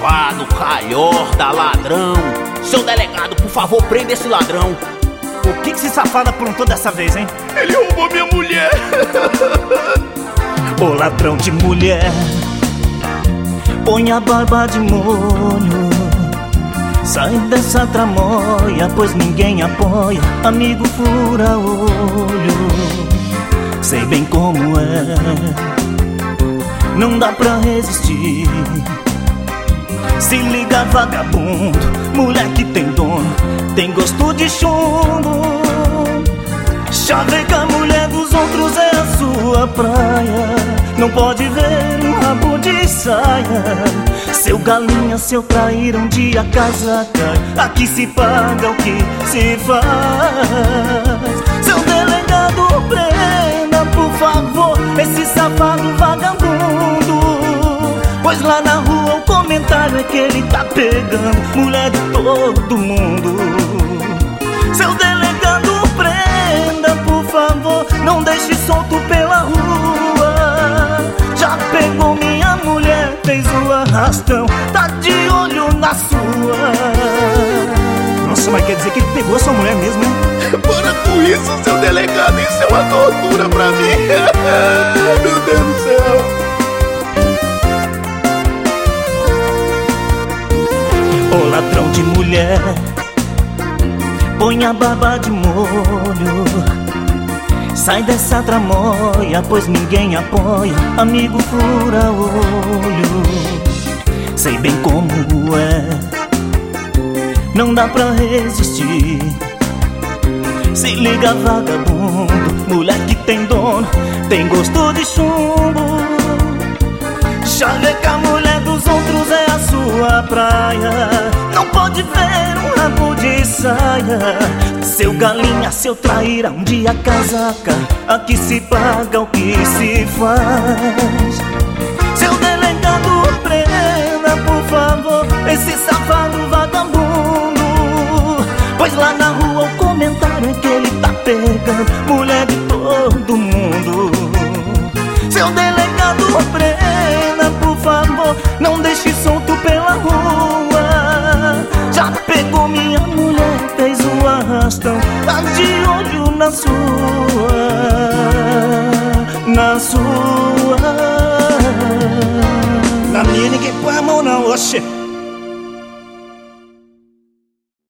safado, calhorda, ladrão. Seu delegado, por favor, prenda esse ladrão. O que esse safado aprontou dessa vez, hein? Ele roubou minha mulher. Ô ladrão de mulher, põe a barba de molho. Sai dessa tramóia, pois ninguém apoia. Amigo fura olho. Sei bem como é, não dá pra resistir. Se liga vagabundo, mulher que tem dono, tem gosto de chumbo. Chaveca, mulher dos outros é a sua praia. Não pode ver um rabo de saia. Seu galinha, seu traíra, um dia a casa cai. Aqui se paga o que se faz. Seu delegado, prenda, por favor, esse safado vagabundo. Pois lá na rua o comentário é que ele tá pegando mulher de todo mundo. Seu delegado, prenda, por favor, não deixe solto pela rua. Já pegou minha mulher, fez o arrastão, tá de olho na sua. Nossa, mas quer dizer que ele pegou a sua mulher mesmo, hein? Para com isso, seu delegado, isso é uma tortura pra mim. Meu Deus do céu. Ô ladrão de mulher, põe a barba de molho. Sai dessa tramóia, pois ninguém apoia. Amigo fura olho. Sei bem como é, não dá pra resistir. Se liga vagabundo, mulher que tem dono, tem gosto de chumbo. Chaveca, mulher dos outros é a sua praia. Não pode ver um rabo de saia. Seu galinha, seu traíra, um dia a casa cai. Aqui se paga o que se faz. Seu delegado, prenda, por favor, esse safado vagabundo. Pois lá na rua o comentário é que ele tá pegando mulher de todo mundo. Seu delegado, prenda, por favor, não deixe solto pela rua. Já pegou minha mulher, fez o arrastão, tá de olho na sua.